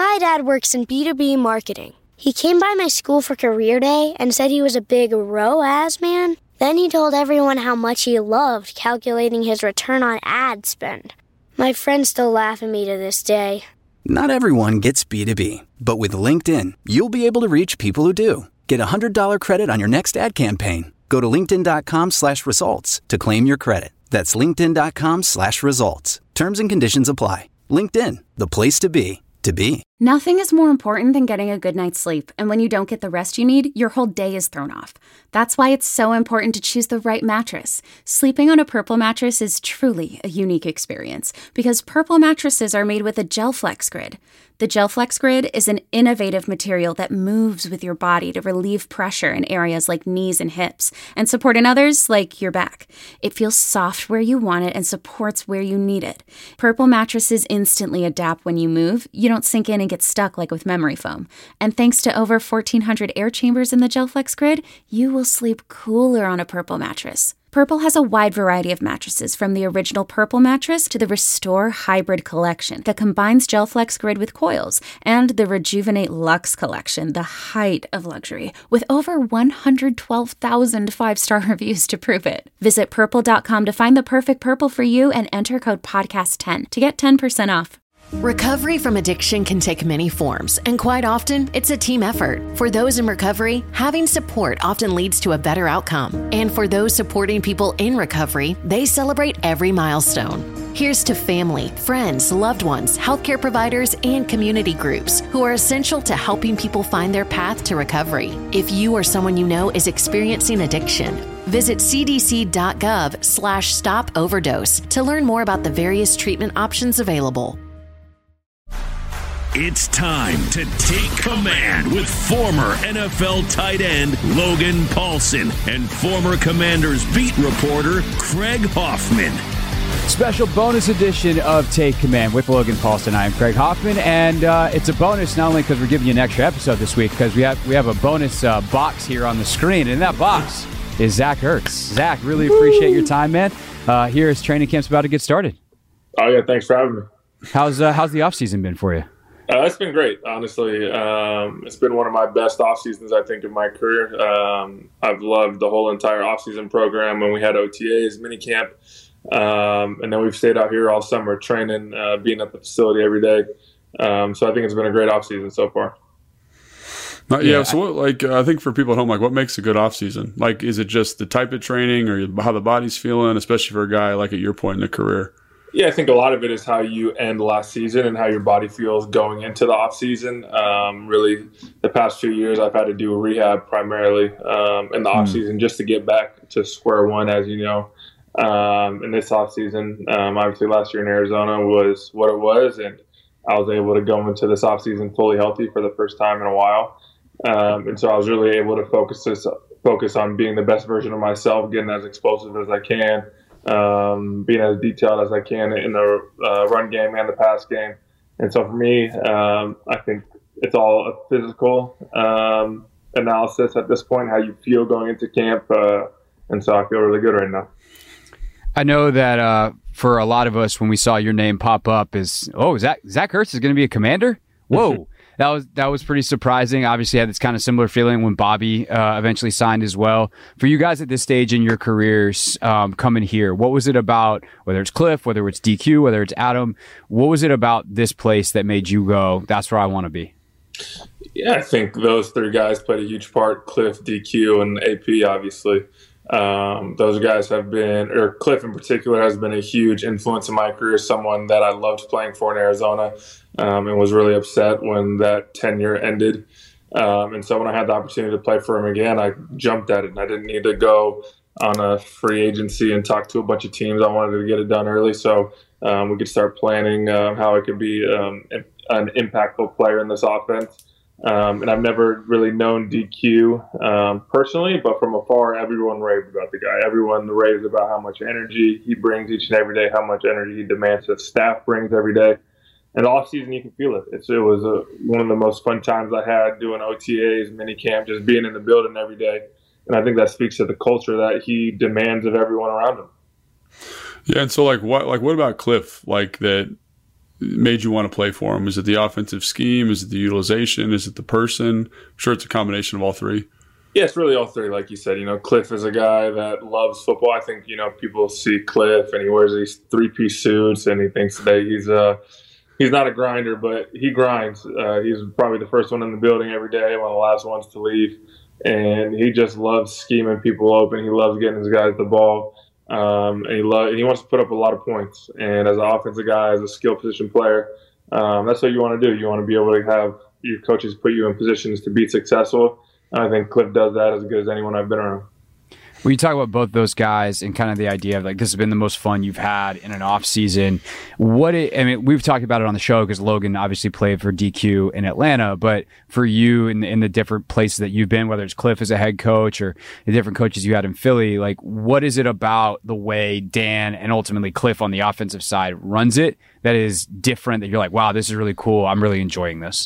My dad works in B2B marketing. He came by my school for career day and said he was a big ROAS man. Then he told everyone how much he loved calculating his return on ad spend. My friends still laugh at me to this day. Not everyone gets B2B, but with LinkedIn, you'll be able to reach people who do. Get a $100 credit on your next ad campaign. Go to linkedin.com/results to claim your credit. That's linkedin.com/results. Terms and conditions apply. LinkedIn, the place to be, to be. Nothing is more important than getting a good night's sleep, and when you don't get the rest you need, your whole day is thrown off. That's why it's so important to choose the right mattress. Sleeping on a Purple mattress is truly a unique experience, because Purple mattresses are made with a GelFlex Grid. The GelFlex Grid is an innovative material that moves with your body to relieve pressure in areas like knees and hips, and support in others like your back. It feels soft where you want it and supports where you need it. Purple mattresses instantly adapt when you move. You don't sink in and get stuck like with memory foam. And thanks to over 1,400 air chambers in the GelFlex Grid, you will sleep cooler on a Purple mattress. Purple has a wide variety of mattresses, from the original Purple mattress to the Restore Hybrid collection that combines GelFlex Grid with coils, and the Rejuvenate Luxe collection, the height of luxury, with over 112,000 five-star reviews to prove it. Visit purple.com to find the perfect Purple for you and enter code podcast10 to get 10% off. Recovery from addiction can take many forms, and quite often, it's a team effort. For those in recovery, having support often leads to a better outcome. And for those supporting people in recovery, they celebrate every milestone. Here's to family, friends, loved ones, healthcare providers, and community groups who are essential to helping people find their path to recovery. If you or someone you know is experiencing addiction, visit cdc.gov/stop-overdose to learn more about the various treatment options available. It's time to take command with former NFL tight end Logan Paulsen and former Commanders beat reporter Craig Hoffman. Special bonus edition of Take Command with Logan Paulsen. I am Craig Hoffman, and it's a bonus not only because we're giving you an extra episode this week, because we have a bonus box here on the screen, and in that box is Zach Ertz. Zach, really appreciate your time, man. Here as training camp's about to get started. Oh yeah, thanks for having me. How's the offseason been for you? It's been great, honestly. It's been one of my best off seasons, I think, in my career. I've loved the whole entire off-season program when we had OTAs, minicamp, and then we've stayed out here all summer training, being at the facility every day. So I think it's been a great off-season so far. So what, I think for people at home, what makes a good off-season? Is it just the type of training or how the body's feeling, especially for a guy at your point in the career? Yeah, I think a lot of it is how you end last season and how your body feels going into the off season. Really, the past few years, I've had to do rehab primarily in the off season just to get back to square one, as you know. In this off season, obviously last year in Arizona was what it was, and I was able to go into this off season fully healthy for the first time in a while. And so I was really able to focus on being the best version of myself, getting as explosive as I can. Being as detailed as I can in the run game and the pass game. And so for me, I think it's all a physical analysis at this point, how you feel going into camp. And so I feel really good right now. I know that for a lot of us, when we saw your name pop up, Zach Ertz is going to be a Commander? Whoa. That was pretty surprising. Obviously, I had this kind of similar feeling when Bobby eventually signed as well. For you guys at this stage in your careers coming here, what was it about, whether it's Cliff, whether it's DQ, whether it's Adam, what was it about this place that made you go, that's where I want to be? Yeah, I think those three guys played a huge part, Cliff, DQ, and AP, obviously. Those guys have been, or Cliff in particular, has been a huge influence in my career, someone that I loved playing for in Arizona, and was really upset when that tenure ended. And so when I had the opportunity to play for him again, I jumped at it, and I didn't need to go on a free agency and talk to a bunch of teams. I wanted to get it done early so we could start planning how I could be an impactful player in this offense. And I've never really known DQ personally, but from afar, everyone raves about the guy. Everyone raves about how much energy he brings each and every day, how much energy he demands his staff brings every day. And off season, you can feel it. It was one of the most fun times I had doing OTAs, minicamp, just being in the building every day. And I think that speaks to the culture that he demands of everyone around him. Yeah, and so what about Cliff? That made you want to play for him? Is it the offensive scheme? Is it the utilization? Is it the person? I'm sure it's a combination of all three. Yeah, it's really all three, like you said. Cliff is a guy that loves football. I think, people see Cliff and he wears these three-piece suits and he thinks that he's not a grinder, but he grinds. He's probably the first one in the building every day, one of the last ones to leave. And he just loves scheming people open. He loves getting his guys the ball. And he wants to put up a lot of points. And as an offensive guy, as a skill position player, that's what you want to do. You want to be able to have your coaches put you in positions to be successful. I think Cliff does that as good as anyone I've been around. When you talk about both those guys and kind of the idea of like this has been the most fun you've had in an off season, we've talked about it on the show because Logan obviously played for DQ in Atlanta, but for you in the different places that you've been, whether it's Cliff as a head coach or the different coaches you had in Philly, like what is it about the way Dan and ultimately Cliff on the offensive side runs it that is different that you're like, wow, this is really cool. I'm really enjoying this.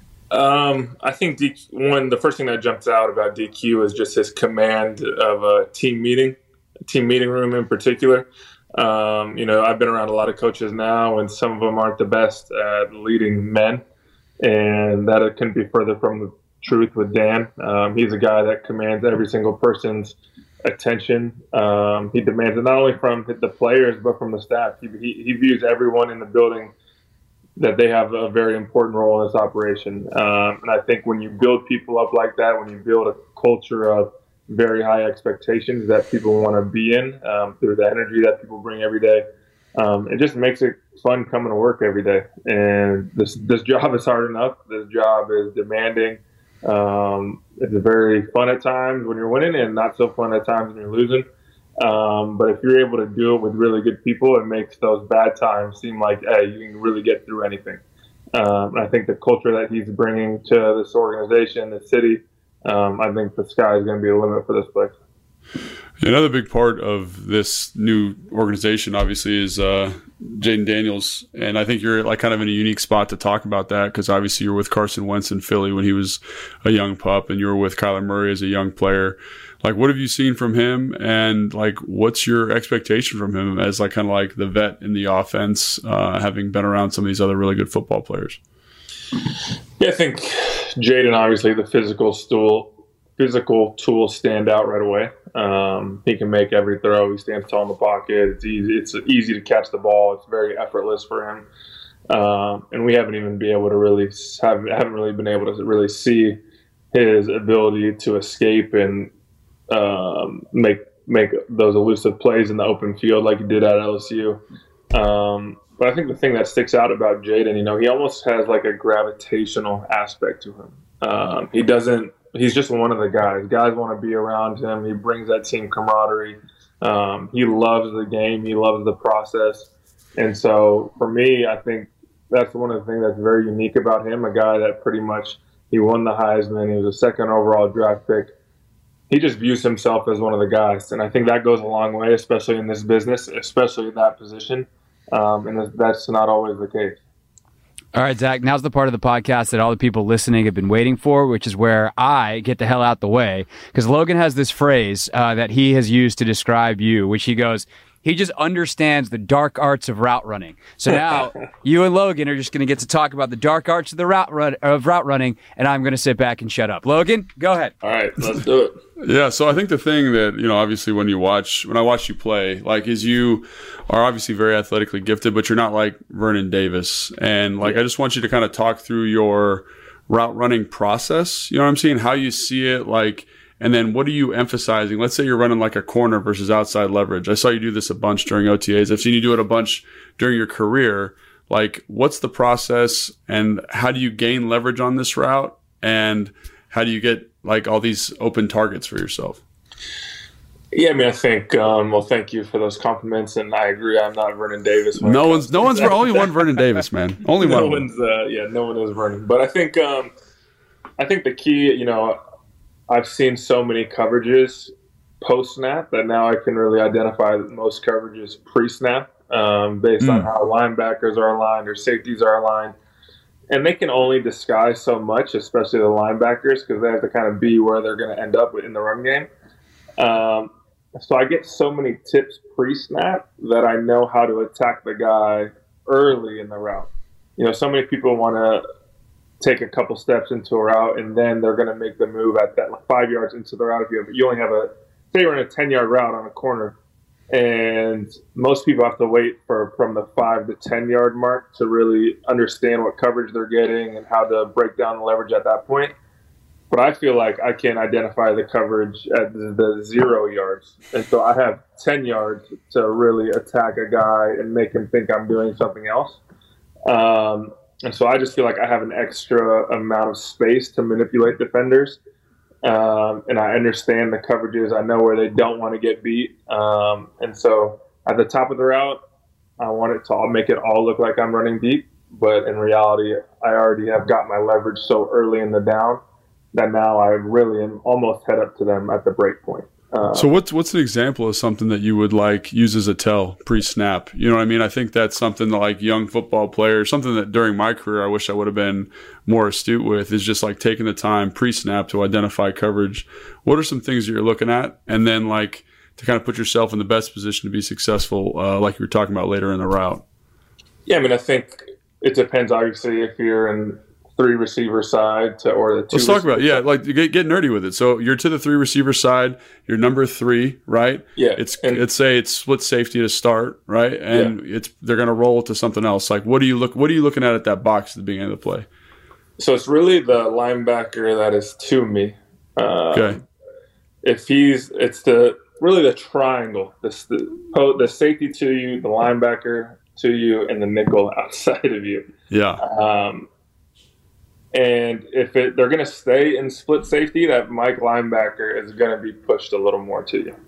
I think the first thing that jumps out about DQ is just his command of a team meeting room in particular. I've been around a lot of coaches now, and some of them aren't the best at leading men, and that couldn't be further from the truth with Dan. He's a guy that commands every single person's attention. He demands it not only from the players, but from the staff. He views everyone in the building that they have a very important role in this operation. And I think when you build people up like that, when you build a culture of very high expectations that people want to be in through the energy that people bring every day, it just makes it fun coming to work every day. And this job is hard enough. This job is demanding. It's very fun at times when you're winning and not so fun at times when you're losing. But if you're able to do it with really good people, it makes those bad times seem like, hey, you can really get through anything. And I think the culture that he's bringing to this organization, the city, I think the sky is going to be the limit for this place. Another big part of this new organization, obviously, is Jayden Daniels. And I think you're like kind of in a unique spot to talk about that because obviously you're with Carson Wentz in Philly when he was a young pup, and you were with Kyler Murray as a young player. Like, what have you seen from him, and like, what's your expectation from him as like kind of like the vet in the offense, having been around some of these other really good football players? Yeah, I think Jayden, obviously, the physical tools stand out right away. He can make every throw. He stands tall in the pocket. It's easy. It's easy to catch the ball. It's very effortless for him. And we haven't even been able to really see his ability to escape and make those elusive plays in the open field like he did at LSU. But I think the thing that sticks out about Jayden, he almost has like a gravitational aspect to him. He's just one of the guys. Guys want to be around him. He brings that team camaraderie. He loves the game. He loves the process. And so for me, I think that's one of the things that's very unique about him, a guy that pretty much he won the Heisman. He was a second overall draft pick. He just views himself as one of the guys. And I think that goes a long way, especially in this business, especially in that position. And that's not always the case. All right, Zach, now's the part of the podcast that all the people listening have been waiting for, which is where I get the hell out the way. Because Logan has this phrase that he has used to describe you, which he goes, he just understands the dark arts of route running. So now you and Logan are just going to get to talk about the dark arts of the route running, and I'm going to sit back and shut up. Logan, go ahead. All right, let's do it. Yeah, so I think the thing that, obviously when I watch you play, like, is you are obviously very athletically gifted, but you're not like Vernon Davis. And I just want you to kind of talk through your route running process. You know what I'm saying? How you see it, and then what are you emphasizing? Let's say you're running like a corner versus outside leverage. I saw you do this a bunch during OTAs. I've seen you do it a bunch during your career. Like, what's the process and how do you gain leverage on this route? And how do you get like all these open targets for yourself? Yeah, I think, thank you for those compliments. And I agree. I'm not Vernon Davis. No one's only one Vernon Davis, man. Only no one. No one is Vernon. But I think the key, I've seen so many coverages post-snap that now I can really identify most coverages pre-snap based on how linebackers are aligned or safeties are aligned. And they can only disguise so much, especially the linebackers, because they have to kind of be where they're going to end up in the run game. So I get so many tips pre-snap that I know how to attack the guy early in the route. So many people want to take a couple steps into a route, and then they're going to make the move at that 5 yards into the route. If you only have say you're in a 10-yard route on a corner, and most people have to wait from the 5 to 10-yard mark to really understand what coverage they're getting and how to break down the leverage at that point. But I feel like I can identify the coverage at the 0 yards. And so I have 10 yards to really attack a guy and make him think I'm doing something else. And so I just feel like I have an extra amount of space to manipulate defenders. And I understand the coverages. I know where they don't want to get beat. And so at the top of the route, I want it to make it all look like I'm running deep. But in reality, I already have got my leverage so early in the down that now I really am almost head up to them at the break point. So what's an example of something that you would use as a tell pre-snap? You know what I mean? I think that's something that young football players, something that during my career I wish I would have been more astute with, is just taking the time pre-snap to identify coverage. What are some things that you're looking at? And then to kind of put yourself in the best position to be successful, like you were talking about later in the route. Yeah, I think it depends, obviously, if you're in 3 receiver side or the 2. Let's talk about get nerdy with it. So you're to the 3 receiver side. You're number 3, right? Yeah. Let's say it's split safety to start, right? And they're going to roll to something else. What are you looking at that box at the beginning of the play? So it's really the linebacker that is to me. Okay. It's really the triangle. The safety to you, the linebacker to you, and the nickel outside of you. Yeah. And if they're going to stay in split safety, that Mike linebacker is going to be pushed a little more to you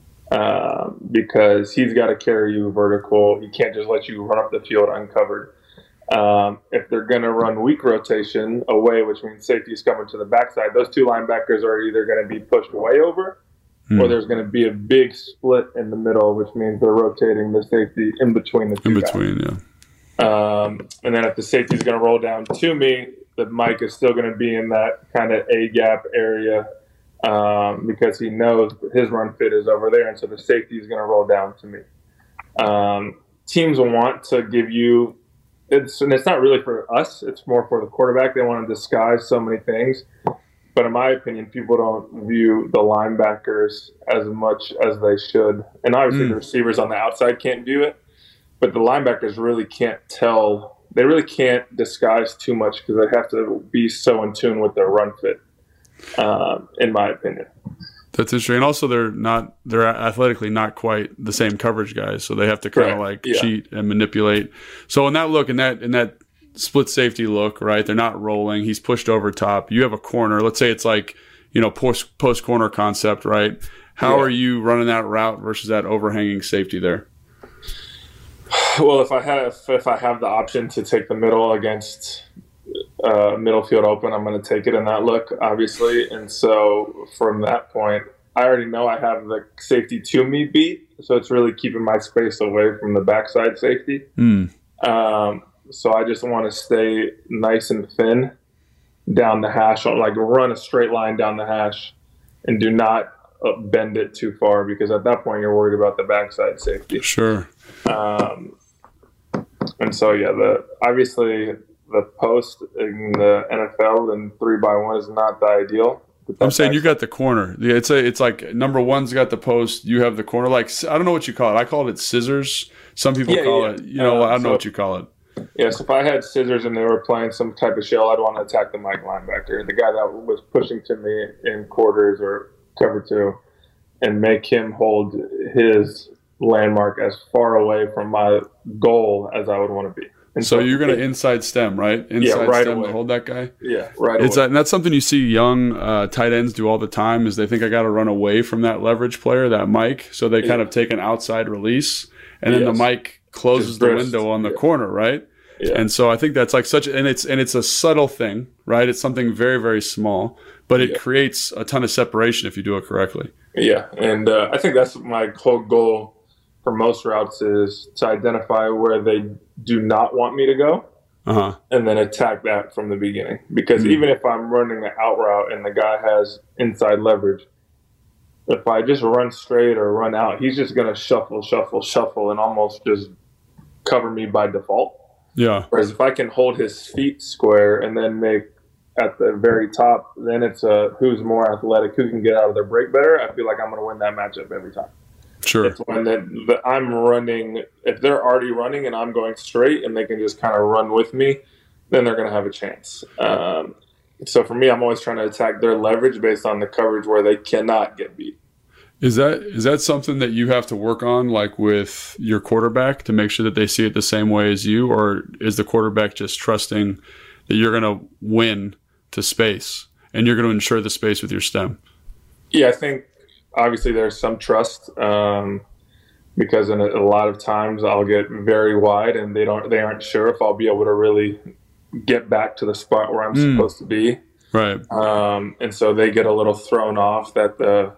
because he's got to carry you vertical. He can't just let you run up the field uncovered. If they're going to run weak rotation away, which means safety is coming to the backside, those 2 linebackers are either going to be pushed way over or there's going to be a big split in the middle, which means they're rotating the safety in between the 2 guys. Yeah. And then if the safety is going to roll down to me, the Mike is still going to be in that kind of A-gap area because he knows his run fit is over there, and so the safety is going to roll down to me. Teams want to give you – and it's not really for us. It's more for the quarterback. They want to disguise so many things. But in my opinion, people don't view the linebackers as much as they should. And obviously the receivers on the outside can't view it, but the linebackers really can't tell – they really can't disguise too much because they have to be so in tune with their run fit, in my opinion. That's interesting. And also they're athletically not quite the same coverage guys, so they have to kind of cheat and manipulate. So in that split safety look, right, they're not rolling. He's pushed over top. You have a corner. Let's say it's post corner concept, right? How are you running that route versus that overhanging safety there? Well, if I have the option to take the middle against middle field open, I'm going to take it in that look, obviously. And so from that point, I already know I have the safety to me beat, so it's really keeping my space away from the backside safety. So I just want to stay nice and thin down the hash, run a straight line down the hash, and do not bend it too far because at that point you're worried about the backside safety. Sure. And so obviously the post in the NFL and 3-by-1 is not the ideal. I'm saying you got the corner. Yeah, it's like number 1's got the post. You have the corner. I don't know what you call it. I call it scissors. Some people call it. I don't know what you call it. Yes, if I had scissors and they were playing some type of shell, I'd want to attack the Mike linebacker, the guy that was pushing to me in quarters or cover 2, and make him hold his landmark as far away from my goal as I would want to be. And so you're going to inside stem, right? Inside right stem away. to hold that guy? Yeah, right away. And that's something you see young tight ends do all the time is they think I got to run away from that leverage player, that Mike, so they kind of take an outside release, and then the Mike closes the window on the corner, right? Yeah. And so I think that's and it's a subtle thing, right? It's something very, very small, but it creates a ton of separation if you do it correctly. Yeah, and I think that's my whole goal for most routes is to identify where they do not want me to go and then attack that from the beginning. Because even if I'm running the out route and the guy has inside leverage, if I just run straight or run out, he's just going to shuffle, and almost just cover me by default. Yeah. Whereas if I can hold his feet square and then make at the very top, then it's who's more athletic, who can get out of their break better. I feel like I'm going to win that matchup every time. Sure. It's when I'm running, if they're already running and I'm going straight and they can just kind of run with me, then they're going to have a chance. So for me, I'm always trying to attack their leverage based on the coverage where they cannot get beat. Is that something that you have to work on, like with your quarterback, to make sure that they see it the same way as you, or is the quarterback just trusting that you're going to win to space and you're going to ensure the space with your stem? Yeah, I think obviously there's some trust because in a lot of times I'll get very wide and they aren't sure if I'll be able to really get back to the spot where I'm supposed to be. Right. And so they get a little thrown off that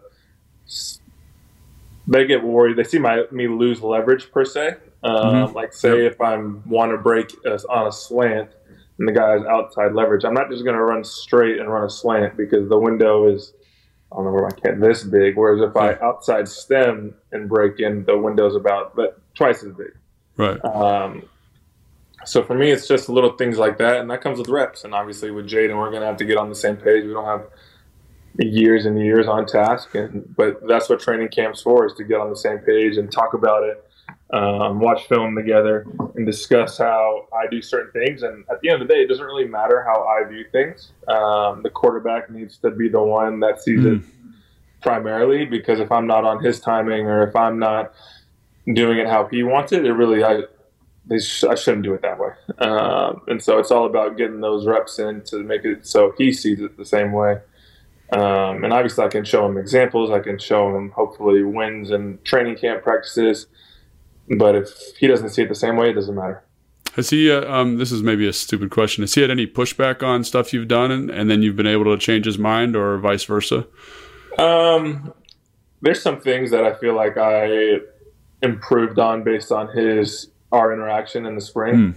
they get worried. They see me lose leverage per se. Like say if I want to break on a slant and the guy's outside leverage, I'm not just going to run straight and run a slant because the window is, I don't know where I can, this big. Whereas if I outside stem and break in, the window's about twice as big. Right. So for me, it's just little things like that, and that comes with reps. And obviously with Jaden, we're going to have to get on the same page. We don't have years and years on task, but that's what training camp's for, is to get on the same page and talk about it, watch film together, and discuss how I do certain things. And at the end of the day, it doesn't really matter how I view things. The quarterback needs to be the one that sees it primarily, because if I'm not on his timing or if I'm not doing it how he wants it, I shouldn't do it that way. And so it's all about getting those reps in to make it so he sees it the same way. And obviously I can show him examples. I can show him hopefully wins and training camp practices. But if he doesn't see it the same way, it doesn't matter. Has he, this is maybe a stupid question, has he had any pushback on stuff you've done and then you've been able to change his mind, or vice versa? There's some things that I feel like I improved on based on our interaction in the spring.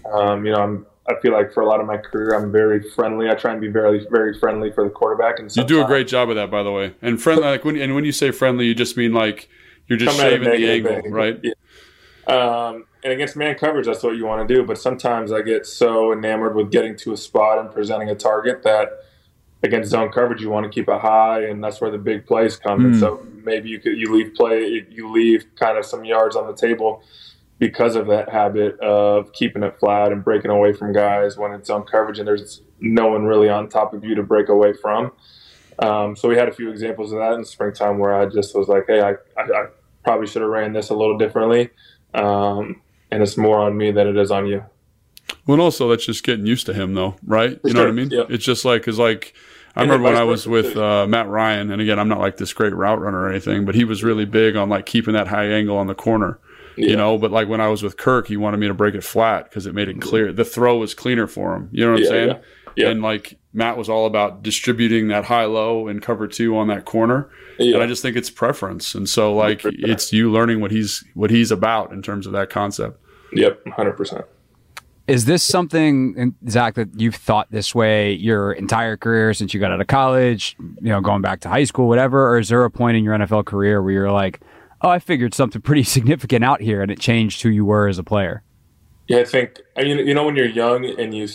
I feel like for a lot of my career, I'm very friendly. I try and be very, very friendly for the quarterback. And you do a great job of that, by the way. And friendly, like when you say friendly, you just mean like you're just shaving the angle, right? Yeah. And against man coverage, that's what you want to do. But sometimes I get so enamored with getting to a spot and presenting a target that against zone coverage, you want to keep it high, and that's where the big plays come. And so maybe you leave kind of some yards on the table because of that habit of keeping it flat and breaking away from guys when it's zone coverage and there's no one really on top of you to break away from. So we had a few examples of that in the springtime where I just was like, hey, I probably should have ran this a little differently. And it's more on me than it is on you. Well, and also that's just getting used to him, though, right? You know what I mean? Yeah. It's just like, because like I remember when I was with Matt Ryan, and again, I'm not like this great route runner or anything, but he was really big on like keeping that high angle on the corner. Yeah. You know, but like when I was with Kirk, he wanted me to break it flat because it made it clear. The throw was cleaner for him. You know what I'm saying? Yeah. Yeah. And like Matt was all about distributing that high-low and cover two on that corner. Yeah. And I just think it's preference. And so like it's you learning what he's about in terms of that concept. Yep, 100%. Is this something, Zach, that you've thought this way your entire career since you got out of college, going back to high school, whatever? Or is there a point in your NFL career where you're like, oh, I figured something pretty significant out here and it changed who you were as a player? Yeah, I think, when you're young and you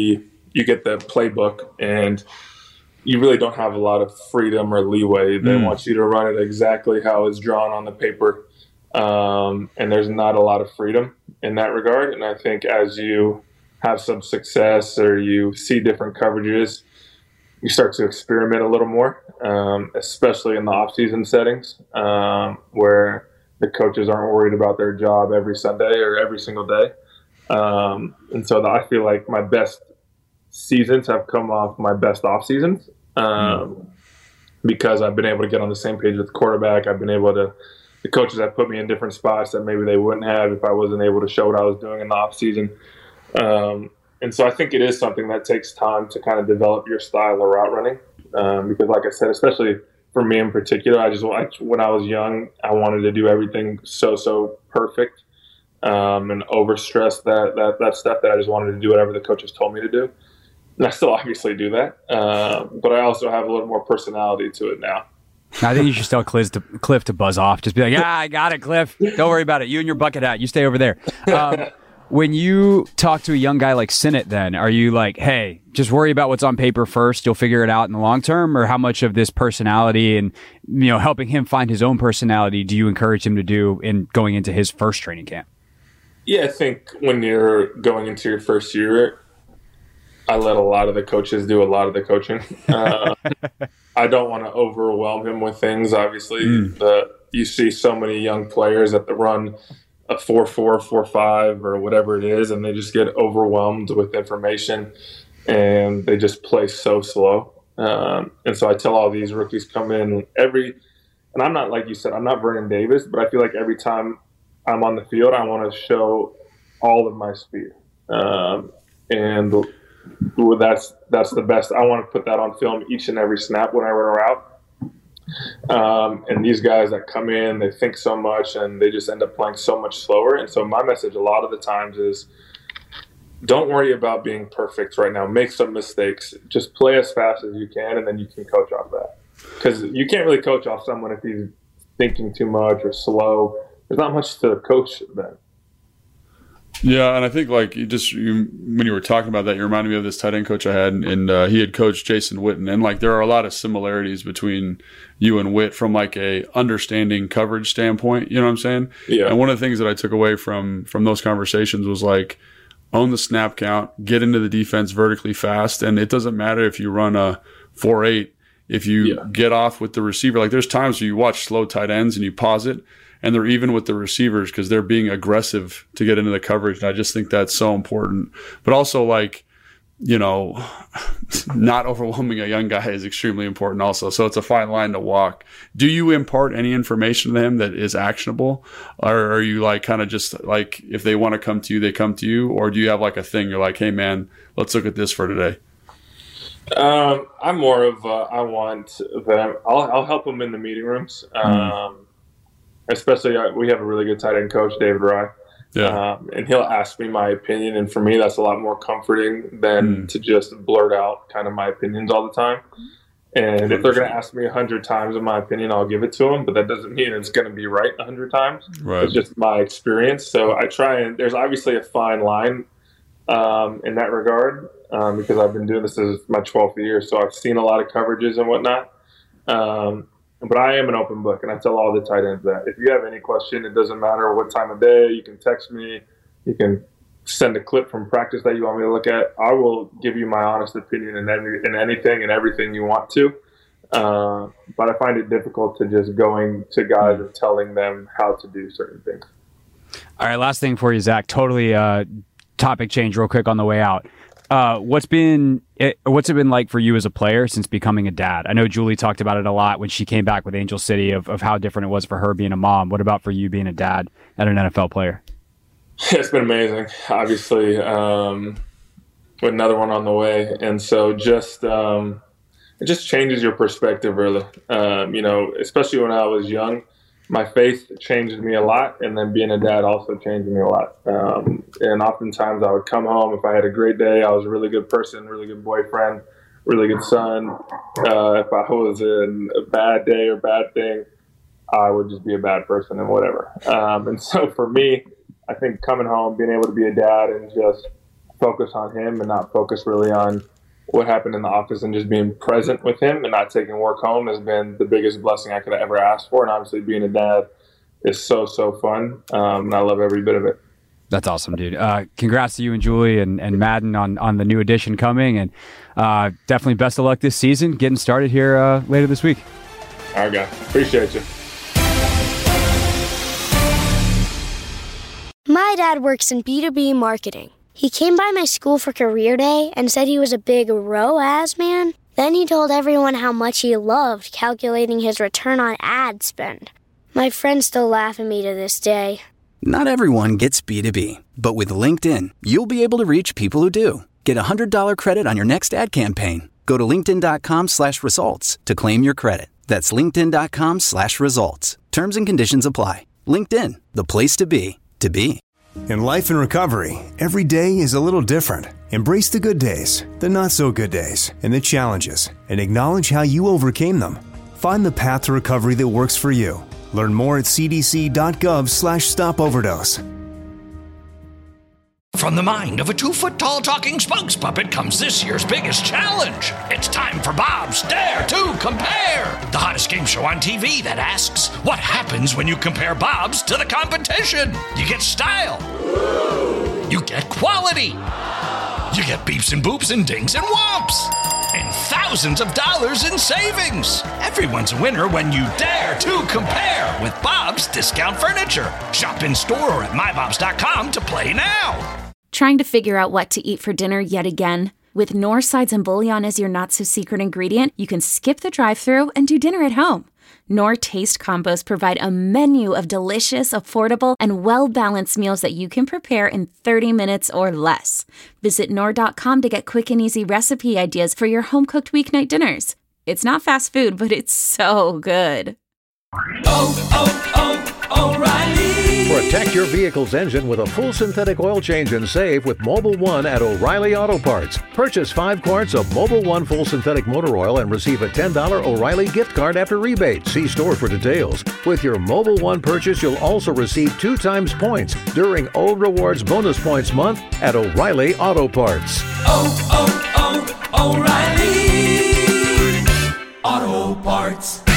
get the playbook and you really don't have a lot of freedom or leeway. They want you to run it exactly how it's drawn on the paper. And there's not a lot of freedom in that regard. And I think as you have some success or you see different coverages, you start to experiment a little more, especially in the off-season settings, where the coaches aren't worried about their job every Sunday or every single day. And so I feel like my best seasons have come off my best off-seasons because I've been able to get on the same page with the quarterback. I've been able to – the coaches have put me in different spots that maybe they wouldn't have if I wasn't able to show what I was doing in the off-season. And so I think it is something that takes time to kind of develop your style of route running. Because like I said, especially for me in particular, when I was young, I wanted to do everything so perfect and overstress that stuff that I just wanted to do whatever the coaches told me to do. And I still obviously do that. But I also have a little more personality to it now. I think you should tell Cliff to buzz off. Just be like, I got it, Cliff. Don't worry about it. You and your bucket hat. You stay over there. When you talk to a young guy like Sinnott, then, are you like, hey, just worry about what's on paper first, you'll figure it out in the long term? Or how much of this personality and, helping him find his own personality do you encourage him to do in going into his first training camp? Yeah, I think when you're going into your first year, I let a lot of the coaches do a lot of the coaching. I don't want to overwhelm him with things. Obviously, you see so many young players that run a 4.4, 4.5, or whatever it is, and they just get overwhelmed with information, and they just play so slow. And so I tell all these rookies come in and I'm not, like you said, I'm not Vernon Davis, but I feel like every time I'm on the field, I want to show all of my speed. And that's the best. I want to put that on film each and every snap when I run a route. And these guys that come in, they think so much and they just end up playing so much slower. And so my message a lot of the times is, don't worry about being perfect right now. Make some mistakes. Just play as fast as you can, and then you can coach off that. Because you can't really coach off someone if he's thinking too much or slow. There's not much to coach then. Yeah, and I think when you were talking about that, you reminded me of this tight end coach I had, and he had coached Jason Witten, and there are a lot of similarities between you and Witt from a understanding coverage standpoint. You know what I'm saying? Yeah. And one of the things that I took away from those conversations was own the snap count, get into the defense vertically fast, and it doesn't matter if you run a 4.8 if you get off with the receiver. There's times where you watch slow tight ends and you pause it, and they're even with the receivers because they're being aggressive to get into the coverage. And I just think that's so important. But also, not overwhelming a young guy is extremely important also. So it's a fine line to walk. Do you impart any information to them that is actionable? Or are you if they want to come to you, they come to you? Or do you have a thing? You're like, hey, man, let's look at this for today. I'm more of I want them. I'll help them in the meeting rooms. Especially, we have a really good tight end coach, David Rye. Yeah. And he'll ask me my opinion. And for me, that's a lot more comforting than to just blurt out kind of my opinions all the time. And if they're going to ask me 100 times in my opinion, I'll give it to them. But that doesn't mean it's going to be right 100 times. Right. It's just my experience. So I try, and there's obviously a fine line in that regard because I've been doing this as my 12th year. So I've seen a lot of coverages and whatnot. But I am an open book, and I tell all the tight ends that. If you have any question, it doesn't matter what time of day, you can text me, you can send a clip from practice that you want me to look at. I will give you my honest opinion in anything and everything you want to. But I find it difficult to just going to guys and telling them how to do certain things. All right, last thing for you, Zach. Totally topic change real quick on the way out. What's it been like for you as a player since becoming a dad? I know Julie talked about it a lot when she came back with Angel City of how different it was for her being a mom. What about for you being a dad and an NFL player? It's been amazing, obviously, with another one on the way. And so it just changes your perspective, really. Especially when I was young, my faith changed me a lot, and then being a dad also changed me a lot. And oftentimes I would come home, if I had a great day, I was a really good person, really good boyfriend, really good son. If I was in a bad day or bad thing, I would just be a bad person and whatever. And so for me, I think coming home, being able to be a dad and just focus on him and not focus really on what happened in the office and just being present with him and not taking work home has been the biggest blessing I could have ever asked for. And obviously being a dad is so fun. And I love every bit of it. That's awesome, dude. Congrats to you and Julie and Madden on the new edition coming. And definitely best of luck this season, getting started here later this week. All right, guys. Appreciate you. My dad works in B2B marketing. He came by my school for career day and said he was a big ROAS man. Then he told everyone how much he loved calculating his return on ad spend. My friends still laugh at me to this day. Not everyone gets B2B, but with LinkedIn, you'll be able to reach people who do. Get a $100 credit on your next ad campaign. Go to linkedin.com/results to claim your credit. That's linkedin.com/results. Terms and conditions apply. LinkedIn, the place to be, to be. In life and recovery, every day is a little different. Embrace the good days, the not so good days, and the challenges, and acknowledge how you overcame them. Find the path to recovery that works for you. Learn more at cdc.gov/stopoverdose. From the mind of a 2-foot-tall talking spokes puppet comes this year's biggest challenge. It's time for Bob's Dare to Compare, the hottest game show on TV that asks, what happens when you compare Bob's to the competition? You get style. You get quality. You get beeps and boops and dings and whomps. And thousands of dollars in savings. Everyone's a winner when you dare to compare with Bob's Discount Furniture. Shop in store or at mybobs.com to play now. Trying to figure out what to eat for dinner yet again? With Knorr sides and bouillon as your not-so-secret ingredient, you can skip the drive-thru and do dinner at home. Knorr Taste Combos provide a menu of delicious, affordable, and well-balanced meals that you can prepare in 30 minutes or less. Visit Knorr.com to get quick and easy recipe ideas for your home-cooked weeknight dinners. It's not fast food, but it's so good. O'Reilly. Protect your vehicle's engine with a full synthetic oil change and save with Mobil 1 at O'Reilly Auto Parts. Purchase 5 quarts of Mobil 1 full synthetic motor oil and receive a $10 O'Reilly gift card after rebate. See store for details. With your Mobil 1 purchase, you'll also receive 2 times points during O Rewards Bonus Points Month at O'Reilly Auto Parts. O'Reilly Auto Parts.